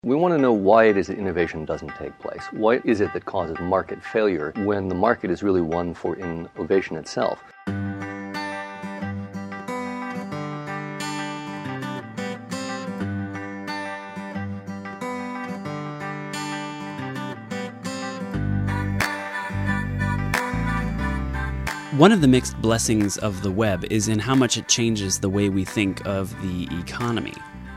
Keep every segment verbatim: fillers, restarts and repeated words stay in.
We want to know why it is that innovation doesn't take place. What is it that causes market failure when the market is really one for innovation itself? One of the mixed blessings of the web is in how much it changes the way we think of the economy.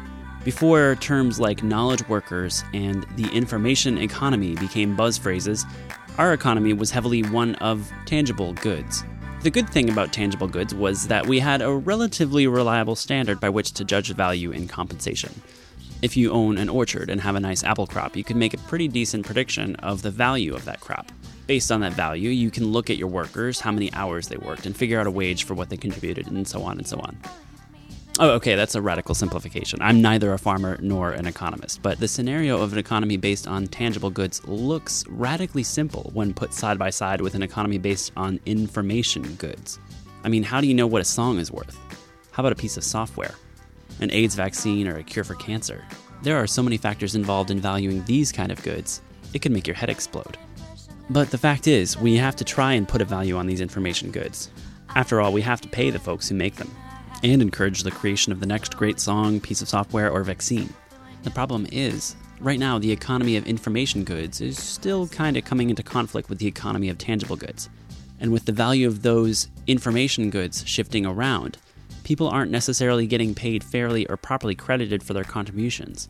Before terms like knowledge workers and the information economy became buzz phrases, our economy was heavily one of tangible goods. The good thing about tangible goods was that we had a relatively reliable standard by which to judge value in compensation. If you own an orchard and have a nice apple crop, you can make a pretty decent prediction of the value of that crop. Based on that value, you can look at your workers, how many hours they worked, and figure out a wage for what they contributed, and so on and so on. Oh, okay, that's a radical simplification. I'm neither a farmer nor an economist, but the scenario of an economy based on tangible goods looks radically simple when put side by side with an economy based on information goods. I mean, how do you know what a song is worth? How about a piece of software? An AIDS vaccine or a cure for cancer? There are so many factors involved in valuing these kind of goods, it could make your head explode. But the fact is, we have to try and put a value on these information goods. After all, we have to pay the folks who make them, and encourage the creation of the next great song, piece of software, or vaccine. The problem is, right now the economy of information goods is still kind of coming into conflict with the economy of tangible goods. And with the value of those information goods shifting around, people aren't necessarily getting paid fairly or properly credited for their contributions.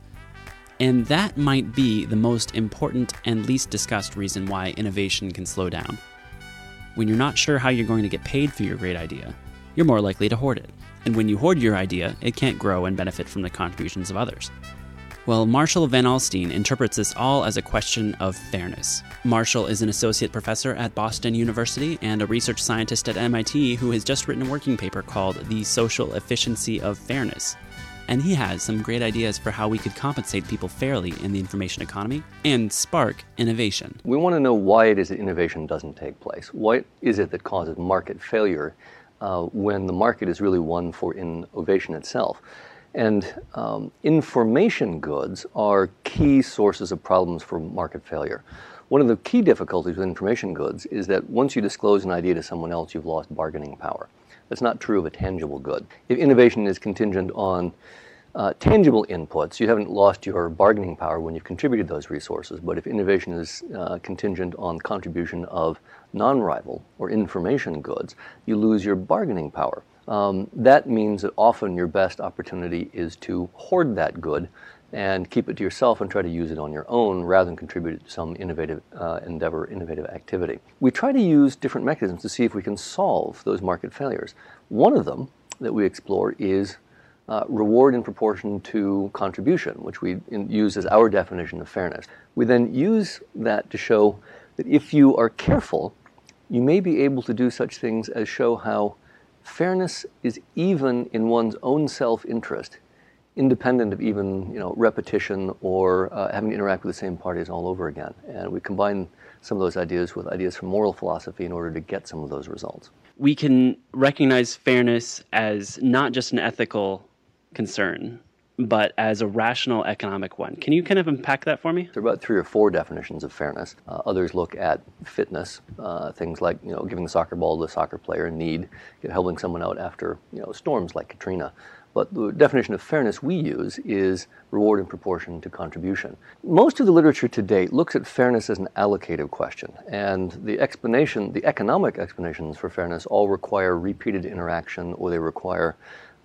And that might be the most important and least discussed reason why innovation can slow down. When you're not sure how you're going to get paid for your great idea, you're more likely to hoard it. And when you hoard your idea, it can't grow and benefit from the contributions of others. Well, Marshall Van Alstyne interprets this all as a question of fairness. Marshall is an associate professor at Boston University and a research scientist at M I T who has just written a working paper called The Social Efficiency of Fairness. And he has some great ideas for how we could compensate people fairly in the information economy and spark innovation. We want to know why it is that innovation doesn't take place. What is it that causes market failure uh, when the market is really one for innovation itself? And um, information goods are key sources of problems for market failure. One of the key difficulties with information goods is that once you disclose an idea to someone else, you've lost bargaining power. That's not true of a tangible good. If innovation is contingent on uh, tangible inputs, you haven't lost your bargaining power when you've contributed those resources. But if innovation is uh, contingent on the contribution of non-rival or information goods, you lose your bargaining power. Um, that means that often your best opportunity is to hoard that good and keep it to yourself and try to use it on your own rather than contribute it to some innovative uh, endeavor, innovative activity. We try to use different mechanisms to see if we can solve those market failures. One of them that we explore is uh, reward in proportion to contribution, which we in, use as our definition of fairness. We then use that to show that if you are careful, you may be able to do such things as show how fairness is even in one's own self-interest, independent of even, you know, repetition or uh, having to interact with the same parties all over again. And we combine some of those ideas with ideas from moral philosophy in order to get some of those results. We can recognize fairness as not just an ethical concern, but as a rational economic one. Can you kind of unpack that for me? There are about three or four definitions of fairness. Uh, others look at fitness, uh, things like, you know, giving the soccer ball to a soccer player in need, helping someone out after, you know, storms like Katrina. But the definition of fairness we use is reward in proportion to contribution. Most of the literature to date looks at fairness as an allocative question, and the explanation, the economic explanations for fairness all require repeated interaction, or they require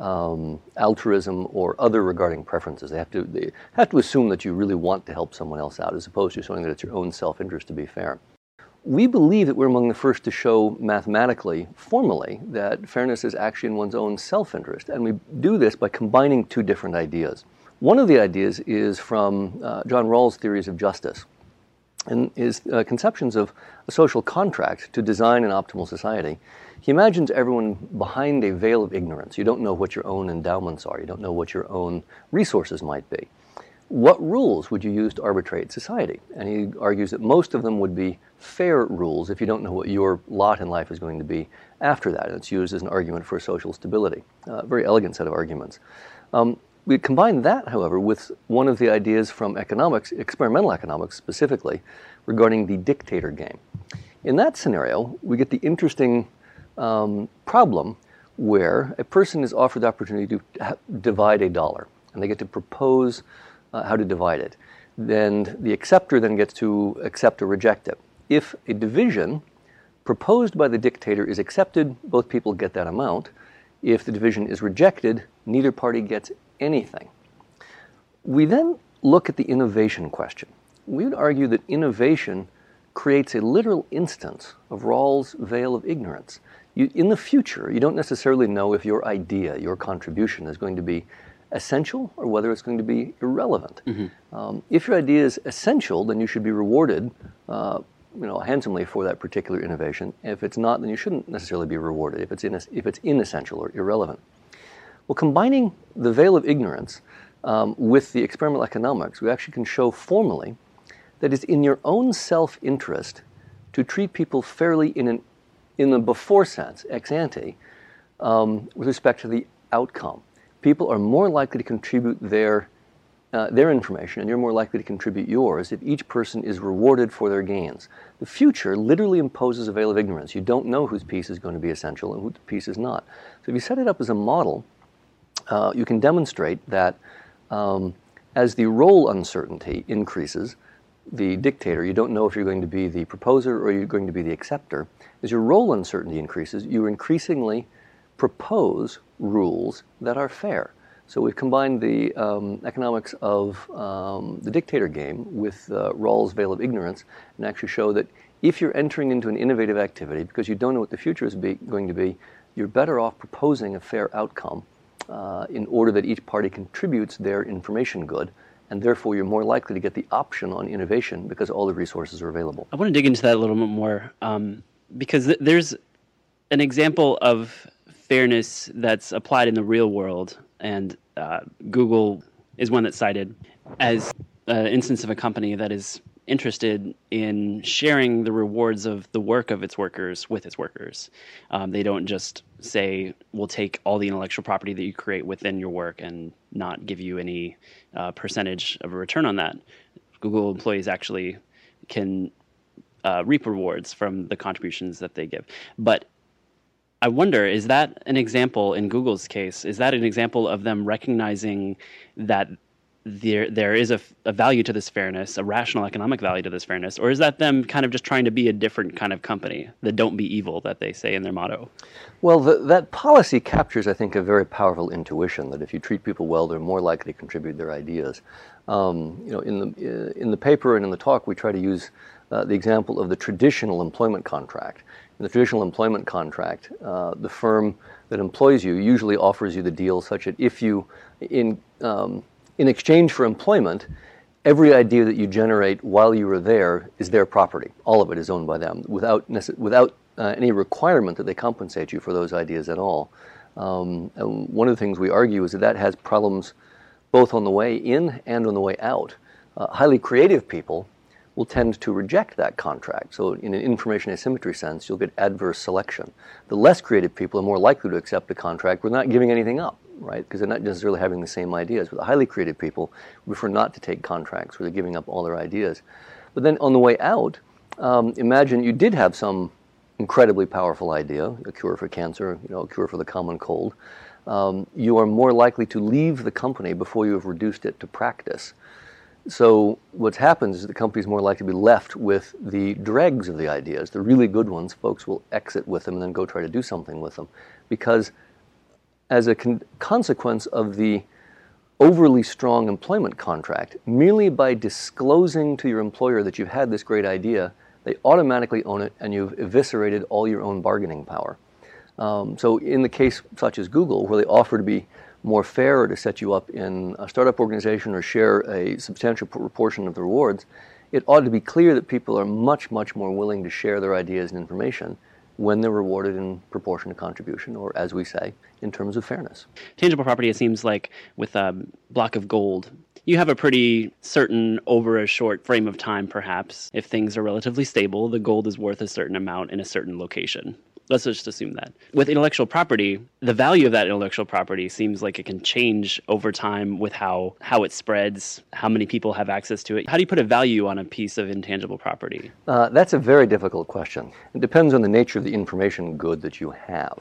um, altruism or other regarding preferences. They have to they have to assume that you really want to help someone else out, as opposed to showing that it's your own self-interest to be fair. We believe that we're among the first to show mathematically, formally, that fairness is actually in one's own self-interest. And we do this by combining two different ideas. One of the ideas is from uh, John Rawls' theories of justice, and his uh, conceptions of a social contract to design an optimal society. He imagines everyone behind a veil of ignorance. You don't know what your own endowments are. You don't know what your own resources might be. What rules would you use to arbitrate society? And he argues that most of them would be fair rules if you don't know what your lot in life is going to be after that. And it's used as an argument for social stability. A uh, very elegant set of arguments. Um, we combine that, however, with one of the ideas from economics, experimental economics specifically, regarding the dictator game. In that scenario, we get the interesting um, problem where a person is offered the opportunity to ha- divide a dollar, and they get to propose uh, how to divide it. Then the acceptor then gets to accept or reject it. If a division proposed by the dictator is accepted, both people get that amount. If the division is rejected, neither party gets anything. We then look at the innovation question. We would argue that innovation creates a literal instance of Rawls' veil of ignorance. You, in the future, you don't necessarily know if your idea, your contribution is going to be essential or whether it's going to be irrelevant. Mm-hmm. Um, if your idea is essential, then you should be rewarded uh, you know, handsomely for that particular innovation. If it's not, then you shouldn't necessarily be rewarded if it's, in, if it's inessential or irrelevant. Well, combining the veil of ignorance um, with the experimental economics, we actually can show formally that it's in your own self-interest to treat people fairly in an in the before sense, ex ante, um, with respect to the outcome. People are more likely to contribute their uh, their information, and you're more likely to contribute yours if each person is rewarded for their gains. The future literally imposes a veil of ignorance. You don't know whose piece is going to be essential and whose piece is not. So if you set it up as a model, uh, you can demonstrate that um, as the role uncertainty increases, the dictator, you don't know if you're going to be the proposer or you're going to be the acceptor. As your role uncertainty increases, you increasingly propose rules that are fair. So we've combined the um, economics of um, the dictator game with uh, Rawls' veil of ignorance and actually show that if you're entering into an innovative activity because you don't know what the future is be, going to be, you're better off proposing a fair outcome uh, in order that each party contributes their information good, and therefore you're more likely to get the option on innovation because all the resources are available. I want to dig into that a little bit more um, because th- there's an example of fairness that's applied in the real world, and uh, Google is one that's cited as an instance of a company that is interested in sharing the rewards of the work of its workers with its workers. Um, they don't just say, we'll take all the intellectual property that you create within your work and not give you any uh, percentage of a return on that. Google employees actually can uh, reap rewards from the contributions that they give. But I wonder, is that an example in Google's case? Is that an example of them recognizing that there there is a, a value to this fairness, a rational economic value to this fairness, or is that them kind of just trying to be a different kind of company, the don't be evil that they say in their motto? Well, the, that policy captures, I think, a very powerful intuition that if you treat people well, they're more likely to contribute their ideas. Um, you know, in the in the paper and in the talk, we try to use uh, the example of the traditional employment contract. In the traditional employment contract, uh, the firm that employs you usually offers you the deal such that if you, in um, in exchange for employment, every idea that you generate while you are there is their property. All of it is owned by them, without nece- without uh, any requirement that they compensate you for those ideas at all. Um, and one of the things we argue is that that has problems both on the way in and on the way out. Uh, highly creative people will tend to reject that contract. So in an information asymmetry sense, you'll get adverse selection. The less creative people are more likely to accept the contract. We're not giving anything up, right? Because they're not necessarily having the same ideas. But the highly creative people prefer not to take contracts where they're giving up all their ideas. But then on the way out, um, imagine you did have some incredibly powerful idea, a cure for cancer, you know, a cure for the common cold. Um, you are more likely to leave the company before you have reduced it to practice. So what happens is the company is more likely to be left with the dregs of the ideas. The really good ones, folks will exit with them and then go try to do something with them. Because as a con- consequence of the overly strong employment contract, merely by disclosing to your employer that you've had this great idea, they automatically own it and you've eviscerated all your own bargaining power. Um, so in the case such as Google, where they offer to be more fair or to set you up in a startup organization or share a substantial proportion of the rewards, it ought to be clear that people are much, much more willing to share their ideas and information when they're rewarded in proportion to contribution, or as we say, in terms of fairness. Tangible property, it seems like with a block of gold, you have a pretty certain, over a short frame of time perhaps, if things are relatively stable, the gold is worth a certain amount in a certain location. Let's just assume that. With intellectual property, the value of that intellectual property seems like it can change over time with how, how it spreads, how many people have access to it. How do you put a value on a piece of intangible property? Uh, that's a very difficult question. It depends on the nature of the information good that you have.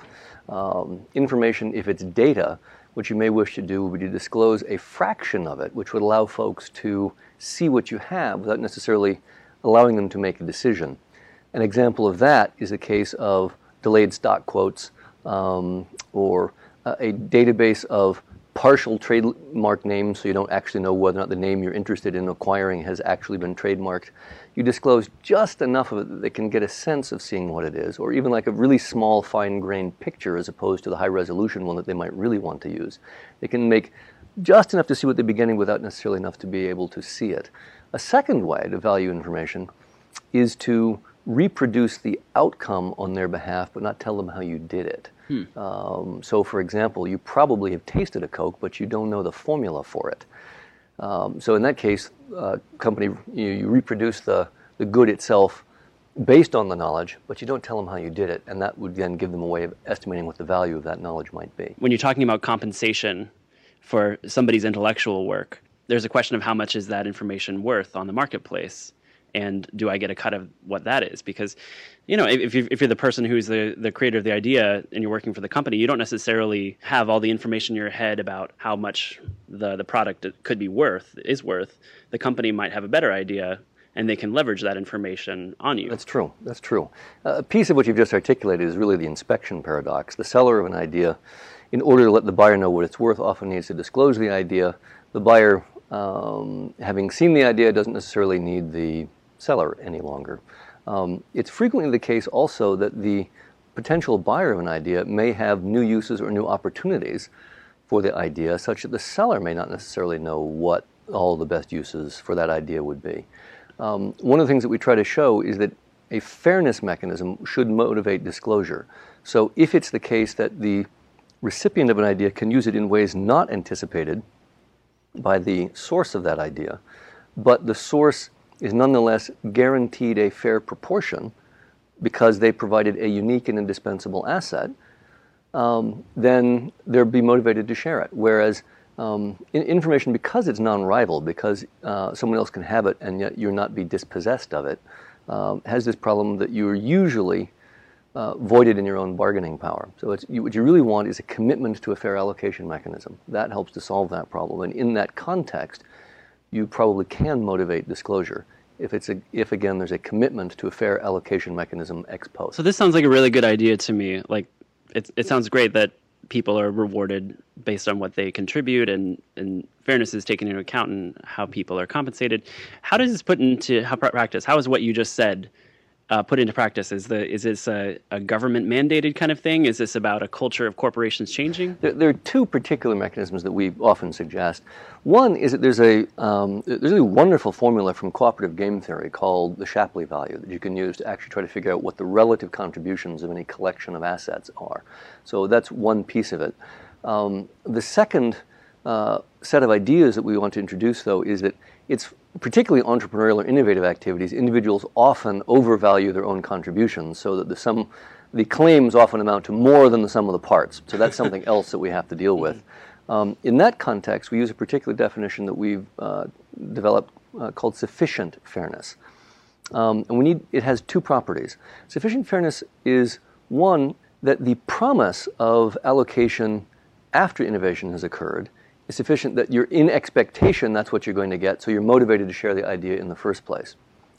Um, information, if it's data, what you may wish to do would be to disclose a fraction of it, which would allow folks to see what you have without necessarily allowing them to make a decision. An example of that is a case of delayed stock quotes, um, or uh, a database of partial trademark names, so you don't actually know whether or not the name you're interested in acquiring has actually been trademarked. You disclose just enough of it that they can get a sense of seeing what it is, or even like a really small, fine-grained picture as opposed to the high-resolution one that they might really want to use. They can make just enough to see what they're beginning without necessarily enough to be able to see it. A second way to value information is to reproduce the outcome on their behalf, but not tell them how you did it. Hmm. Um, so, for example, you probably have tasted a Coke, but you don't know the formula for it. Um, so in that case, uh, company, you, you reproduce the, the good itself based on the knowledge, but you don't tell them how you did it, and that would then give them a way of estimating what the value of that knowledge might be. When you're talking about compensation for somebody's intellectual work, there's a question of how much is that information worth on the marketplace? And do I get a cut of what that is? Because, you know, if you're, if you're the person who's the, the creator of the idea and you're working for the company, you don't necessarily have all the information in your head about how much the, the product could be worth, is worth. The company might have a better idea, and they can leverage that information on you. That's true. That's true. Uh, a piece of what you've just articulated is really the inspection paradox. The seller of an idea, in order to let the buyer know what it's worth, often needs to disclose the idea. The buyer, um, having seen the idea, doesn't necessarily need the seller any longer. Um, it's frequently the case also that the potential buyer of an idea may have new uses or new opportunities for the idea, such that the seller may not necessarily know what all the best uses for that idea would be. Um, one of the things that we try to show is that a fairness mechanism should motivate disclosure. So if it's the case that the recipient of an idea can use it in ways not anticipated by the source of that idea, but the source is nonetheless guaranteed a fair proportion because they provided a unique and indispensable asset, um, then they'll be motivated to share it. Whereas um, in information, because it's non-rival, because uh, someone else can have it and yet you're not be dispossessed of it, um, has this problem that you're usually uh, voided in your own bargaining power. So it's, you, what you really want is a commitment to a fair allocation mechanism. That helps to solve that problem. And in that context, you probably can motivate disclosure if it's a, if again there's a commitment to a fair allocation mechanism ex post. So this sounds like a really good idea to me. Like it it sounds great that people are rewarded based on what they contribute, and, and fairness is taken into account in how people are compensated. How does this put into how practice? How is what you just said uh, put into practice? Is the is this a, a government mandated kind of thing? Is this about a culture of corporations changing? There, there are two particular mechanisms that we often suggest. One is that there's a um, there's a wonderful formula from cooperative game theory called the Shapley value that you can use to actually try to figure out what the relative contributions of any collection of assets are. So that's one piece of it. Um, the second uh, set of ideas that we want to introduce, though, is that it's particularly entrepreneurial or innovative activities. Individuals often overvalue their own contributions, so that the sum, the claims often amount to more than the sum of the parts. So that's something else that we have to deal with. Um, in that context, we use a particular definition that we've uh, developed uh, called sufficient fairness. Um, and we need, it has two properties. Sufficient fairness is, one, that the promise of allocation after innovation has occurred is sufficient that you're in expectation that's what you're going to get, so you're motivated to share the idea in the first place.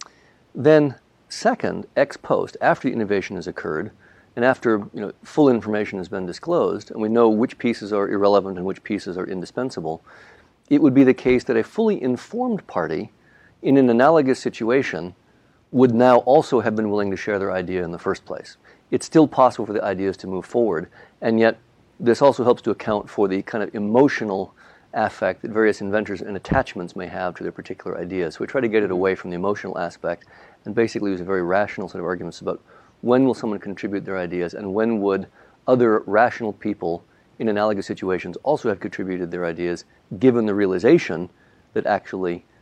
Then, second, ex post, after the innovation has occurred, and after you know, full information has been disclosed, and we know which pieces are irrelevant and which pieces are indispensable, it would be the case that a fully informed party in an analogous situation would now also have been willing to share their idea in the first place. It's still possible for the ideas to move forward, and yet this also helps to account for the kind of emotional affect that various inventors and attachments may have to their particular ideas. So we try to get it away from the emotional aspect and basically use a very rational set of arguments about when will someone contribute their ideas and when would other rational people in analogous situations also have contributed their ideas, given the realization that actually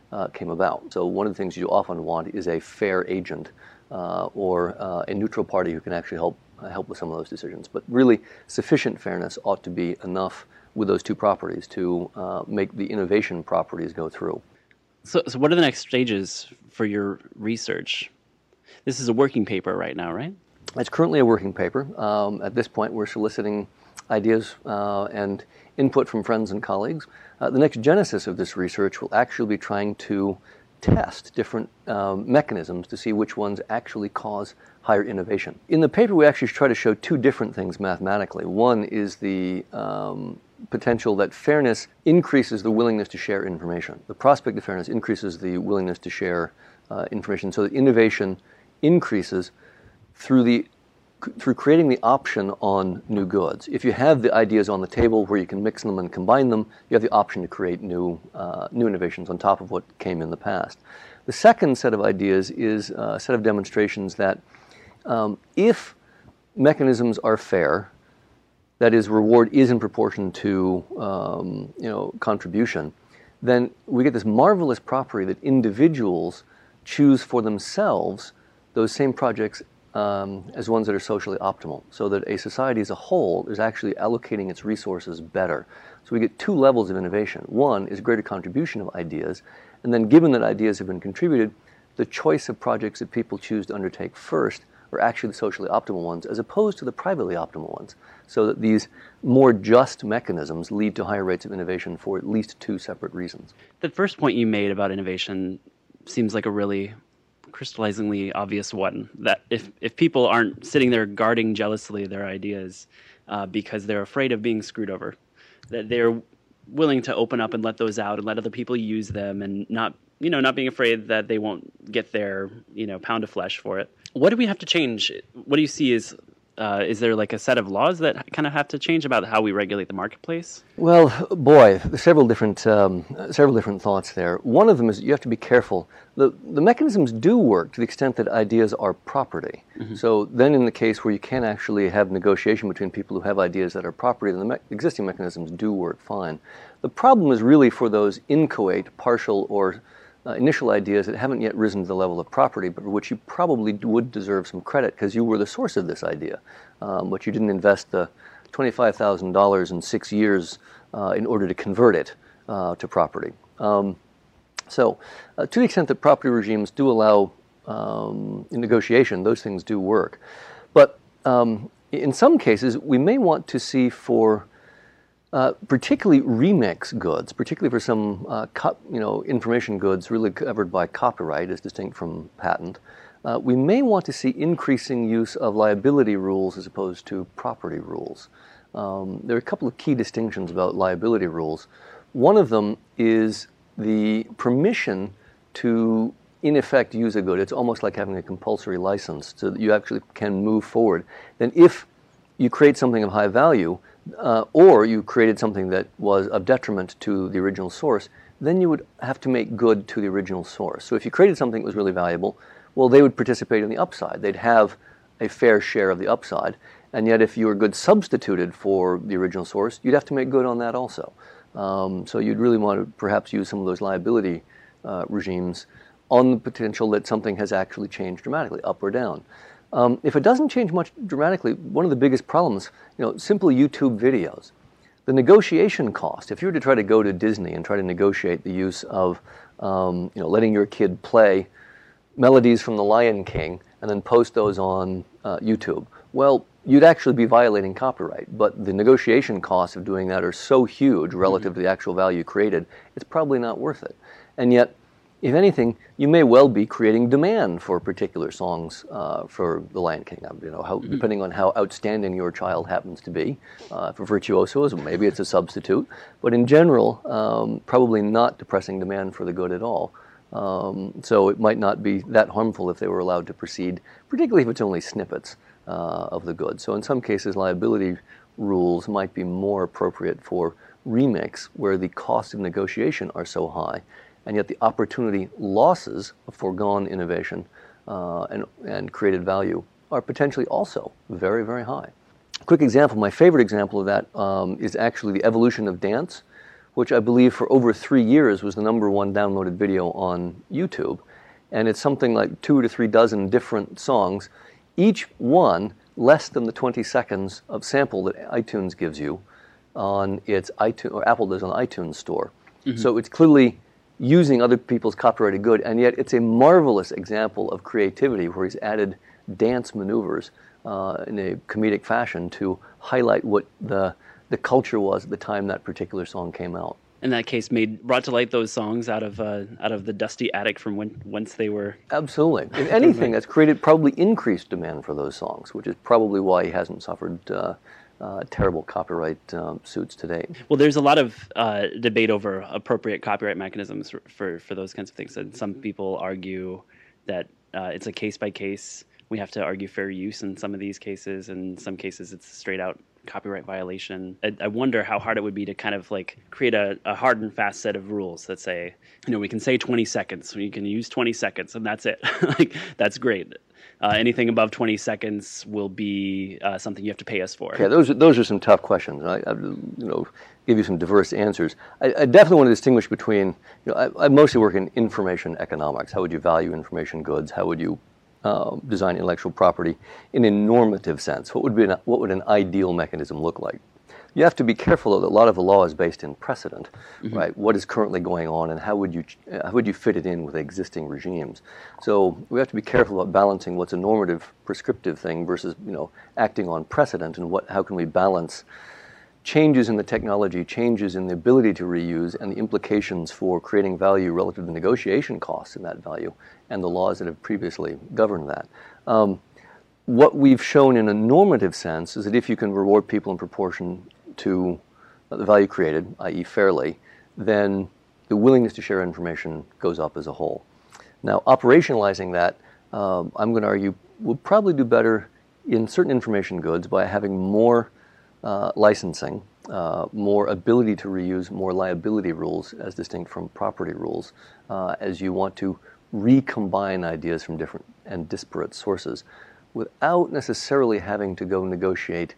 uh, came about. So one of the things you often want is a fair agent uh, or uh, a neutral party who can actually help uh, help with some of those decisions. But really, sufficient fairness ought to be enough with those two properties to uh, make the innovation properties go through. So, so what are the next stages for your research? This is a working paper right now, right? It's currently a working paper. Um, at this point, we're soliciting ideas uh, and input from friends and colleagues. Uh, the next genesis of this research will actually be trying to test different um, mechanisms to see which ones actually cause higher innovation. In the paper, we actually try to show two different things mathematically. One is the um, potential that fairness increases the willingness to share information. The prospect of fairness increases the willingness to share uh, information, so that innovation increases through the through creating the option on new goods. If you have the ideas on the table where you can mix them and combine them, you have the option to create new uh, new innovations on top of what came in the past. The second set of ideas is a set of demonstrations that um, if mechanisms are fair, that is, reward is in proportion to um, you know contribution, then we get this marvelous property that individuals choose for themselves those same projects um, as ones that are socially optimal, so that a society as a whole is actually allocating its resources better. So we get two levels of innovation. One is greater contribution of ideas, and then given that ideas have been contributed, the choice of projects that people choose to undertake first are actually the socially optimal ones, as opposed to the privately optimal ones, so that these more just mechanisms lead to higher rates of innovation for at least two separate reasons. The first point you made about innovation seems like a really crystallizingly obvious one, that if, if people aren't sitting there guarding jealously their ideas uh, because they're afraid of being screwed over, that they're willing to open up and let those out and let other people use them, and not, you know, not being afraid that they won't get their, you know, pound of flesh for it. What do we have to change? What do you see is, uh, is there like a set of laws that kind of have to change about how we regulate the marketplace? Well, boy, there's several different um, several different thoughts there. One of them is you have to be careful. The the mechanisms do work to the extent that ideas are property. Mm-hmm. So then in the case where you can actually have negotiation between people who have ideas that are property, then the me- existing mechanisms do work fine. The problem is really for those inchoate, partial, or Uh, initial ideas that haven't yet risen to the level of property, but for which you probably would deserve some credit because you were the source of this idea, um, but you didn't invest the twenty-five thousand dollars in six years uh, in order to convert it uh, to property. Um, so uh, to the extent that property regimes do allow um, in negotiation, those things do work. But um, in some cases, we may want to see for Uh, particularly remix goods, particularly for some uh, co- you know information goods really covered by copyright as distinct from patent, uh, we may want to see increasing use of liability rules as opposed to property rules. Um, there are a couple of key distinctions about liability rules. One of them is the permission to, in effect, use a good. It's almost like having a compulsory license so that you actually can move forward. Then if you create something of high value, Uh, or you created something that was of detriment to the original source, then you would have to make good to the original source. So if you created something that was really valuable, well, they would participate in the upside. They'd have a fair share of the upside. And yet if your good substituted for the original source, you'd have to make good on that also. Um, so you'd really want to perhaps use some of those liability uh, regimes on the potential that something has actually changed dramatically, up or down. Um, if it doesn't change much dramatically, one of the biggest problems, you know, simple YouTube videos. The negotiation cost, if you were to try to go to Disney and try to negotiate the use of, um, you know, letting your kid play melodies from The Lion King and then post those on uh, YouTube, well, you'd actually be violating copyright, but the negotiation costs of doing that are so huge relative mm-hmm. to the actual value created, it's probably not worth it. And yet, if anything, you may well be creating demand for particular songs uh, for The Lion King. You know, how, depending on how outstanding your child happens to be. Uh, for virtuosos, maybe it's a substitute. But in general, um, probably not depressing demand for the good at all. Um, so it might not be that harmful if they were allowed to proceed, particularly if it's only snippets uh, of the good. So in some cases, liability rules might be more appropriate for remix, where the costs of negotiation are so high, and yet the opportunity losses of foregone innovation uh, and, and created value are potentially also very, very high. A quick example, my favorite example of that um, is actually the evolution of dance, which I believe for over three years was the number one downloaded video on YouTube. And it's something like two to three dozen different songs, each one less than the twenty seconds of sample that iTunes gives you on its iTunes, or Apple does on the iTunes store. Mm-hmm. So it's clearly using other people's copyrighted good, and yet it's a marvelous example of creativity where he's added dance maneuvers uh, in a comedic fashion to highlight what the the culture was at the time that particular song came out. In that case, made brought to light those songs out of uh, out of the dusty attic from when whence they were. Absolutely. If anything, that's created probably increased demand for those songs, which is probably why he hasn't suffered uh, uh, terrible copyright um, suits today. Well, there's a lot of uh, debate over appropriate copyright mechanisms for, for, for those kinds of things. And some people argue that uh, it's a case by case. We have to argue fair use in some of these cases. In some cases, it's straight out copyright violation. I, I wonder how hard it would be to kind of like create a, a hard and fast set of rules that say, you know, we can say twenty seconds, you can use twenty seconds, and that's it. Like, that's great. Uh, anything above twenty seconds will be uh, something you have to pay us for. Yeah, those are, those are some tough questions. I, I you know give you some diverse answers. I, I definitely want to distinguish between, you know, I, I mostly work in information economics. How would you value information goods? How would you Uh, design intellectual property in a normative sense? What would be an, what would an ideal mechanism look like? You have to be careful, though, that a lot of the law is based in precedent, mm-hmm. right? What is currently going on, and how would you uh, how would you fit it in with existing regimes? So we have to be careful about balancing what's a normative, prescriptive thing versus, you know, acting on precedent, and what how can we balance changes in the technology, changes in the ability to reuse, and the implications for creating value relative to negotiation costs in that value, and the laws that have previously governed that. Um, what we've shown in a normative sense is that if you can reward people in proportion to the value created, that is fairly, then the willingness to share information goes up as a whole. Now, operationalizing that, um, I'm going to argue, would probably do better in certain information goods by having more Uh, licensing, uh, more ability to reuse, more liability rules as distinct from property rules, uh, as you want to recombine ideas from different and disparate sources without necessarily having to go negotiate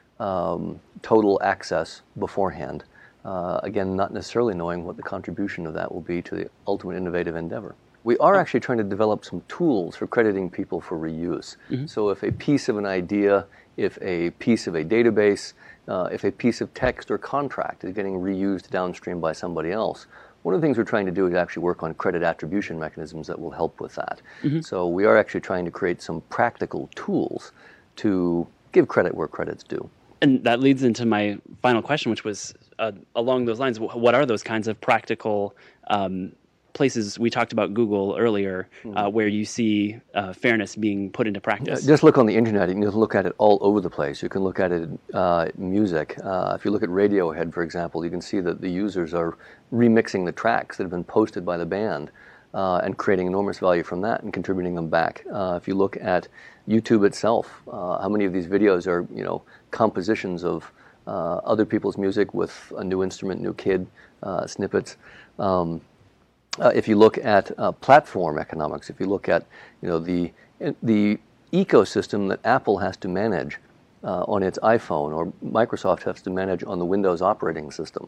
um, total access beforehand. Uh, again, not necessarily knowing what the contribution of that will be to the ultimate innovative endeavor. We are actually trying to develop some tools for crediting people for reuse. Mm-hmm. So if a piece of an idea, if a piece of a database, uh, if a piece of text or contract is getting reused downstream by somebody else, one of the things we're trying to do is actually work on credit attribution mechanisms that will help with that. Mm-hmm. So we are actually trying to create some practical tools to give credit where credit's due. And that leads into my final question, which was uh, along those lines. What are those kinds of practical um, places? We talked about Google earlier, uh, where you see uh, fairness being put into practice. Just look on the internet. You can just look at it all over the place. You can look at it in uh, music. Uh, if you look at Radiohead, for example, you can see that the users are remixing the tracks that have been posted by the band uh, and creating enormous value from that and contributing them back. Uh, if you look at YouTube itself, uh, how many of these videos are, you know, compositions of uh, other people's music with a new instrument, new kid, uh, snippets. Um, Uh, if you look at uh, platform economics, if you look at, you know, the the ecosystem that Apple has to manage uh, on its iPhone, or Microsoft has to manage on the Windows operating system,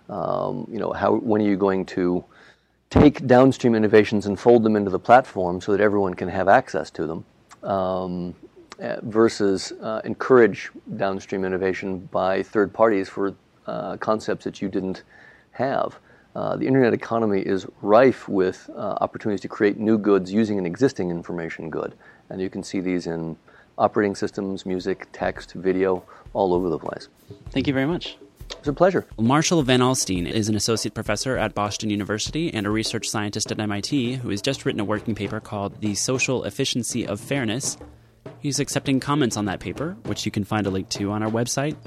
um, you know, how when are you going to take downstream innovations and fold them into the platform so that everyone can have access to them, um, versus uh, encourage downstream innovation by third parties for uh, concepts that you didn't have. Uh, the internet economy is rife with uh, opportunities to create new goods using an existing information good. And you can see these in operating systems, music, text, video, all over the place. Thank you very much. It's a pleasure. Marshall Van Alstyne is an associate professor at Boston University and a research scientist at M I T who has just written a working paper called The Social Efficiency of Fairness. He's accepting comments on that paper, which you can find a link to on our website,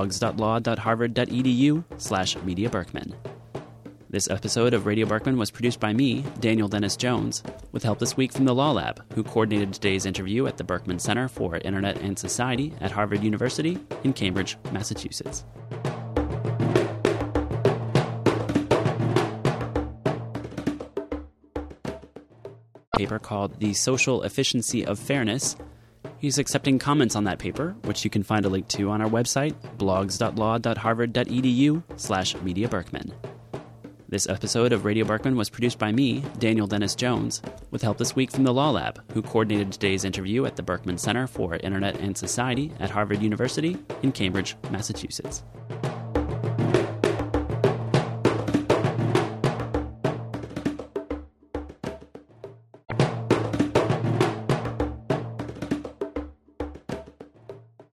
blogs.law.harvard.edu slash Media Berkman. This episode of Radio Berkman was produced by me, Daniel Dennis Jones, with help this week from the Law Lab, who coordinated today's interview at the Berkman Center for Internet and Society at Harvard University in Cambridge, Massachusetts. Paper called The Social Efficiency of Fairness. He's accepting comments on that paper, which you can find a link to on our website, blogs.law.harvard.edu slash Media Berkman. This episode of Radio Berkman was produced by me, Daniel Dennis Jones, with help this week from the Law Lab, who coordinated today's interview at the Berkman Center for Internet and Society at Harvard University in Cambridge, Massachusetts.